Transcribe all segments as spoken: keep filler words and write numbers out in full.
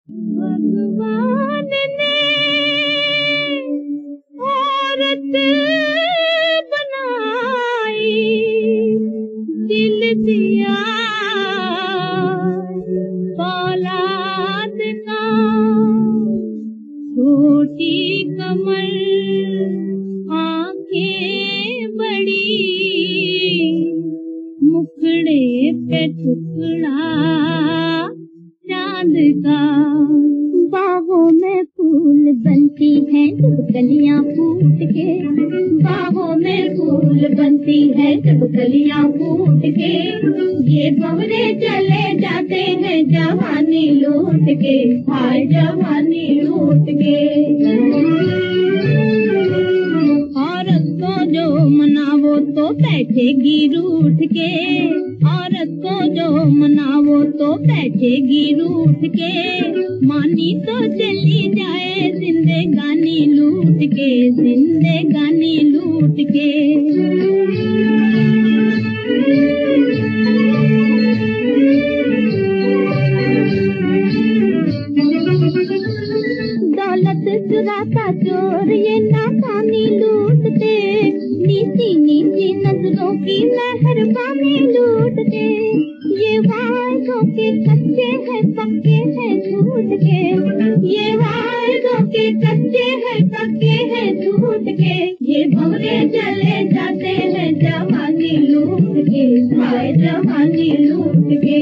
भगवान ने औरत बनाई, दिल दिया औलाद का, छोटी कमर आंखें बड़ी, मुखड़े पे टुकड़ा चांद का। बागों में फूल बनती हैं जब कलियां फूट के, बागों में फूल बनती है जब कलियां फूट के, ये भंवरे चले जाते हैं जवानी लूट के, हाय जवानी लूट के। औरत को जो मनावो तो बैठेगी रूठ के, औरत को जो मनावो तो बैठेगी रूठ के, मानी तो चली जाए जिंदगानी लूट के, जिंदगानी लूट के। दौलत चुराता चोर ये नाकानी लूटते, नीची नीची नजरों की मेहरबानी लूटते, ये वायदों के कच्चे हैं पक्के हैं झूठ के, ये वायदों के कच्चे हैं पक्के हैं झूठ के, ये भंवरे चले जाते हैं जवानी लूट के, हाय जवानी लूट के।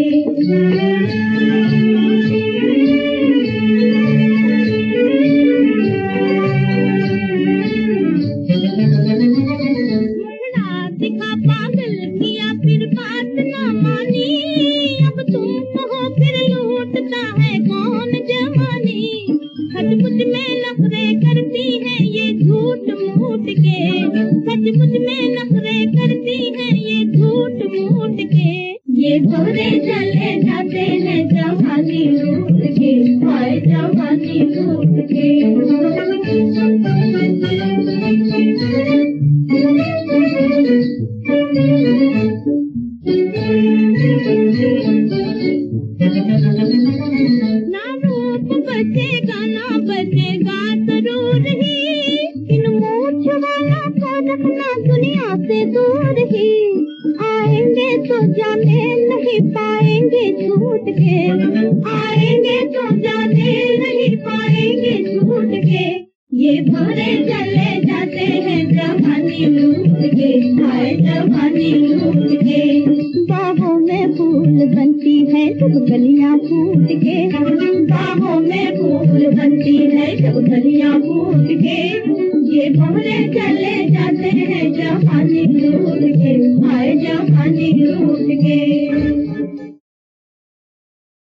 दिखा पागल किया फिर बात ना मानी, अब तुम कहो फिर लूटता है कौन जवानी, सचमुच में नखरे करती है ये झूठ मूठ के, सचमुच में नखरे करती है ये झूठ मूठ के, ये भंवरे चले जाते हैं जवानी लूट के, हाय जवानी लूट के। ना रूप बचेगा ना बचेगा जरूर ही, इन मूछ वाला को रखना दुनिया से दूर ही, आएंगे तो जाने नहीं पाएंगे छूट के, आएंगे तो जाने नहीं पाएंगे छूट के, ये भंवरे चले जाते हैं जवानी लूट के, हाय जवानी लूट के। बागों में फूल बनती है जब कलियां फूट के, बागों में फूल बनती है जब कलियां फूट के, ये भंवरे चले जाते हैं जवानी लूट के, हाय जवानी लूट के।